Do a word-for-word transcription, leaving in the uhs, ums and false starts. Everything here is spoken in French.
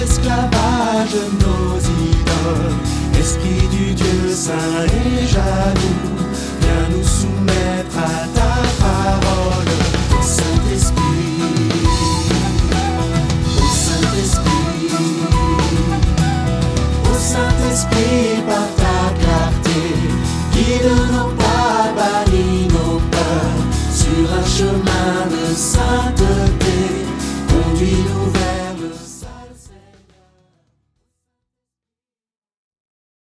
esclavages nos idoles. Esprit du Dieu saint et jaloux, viens nous soumettre à ta parole. Ô Saint-Esprit, ô Saint-Esprit, ô Saint-Esprit, par ta clarté, guide nos pas, bannit nos peurs, sur un chemin de sainteté.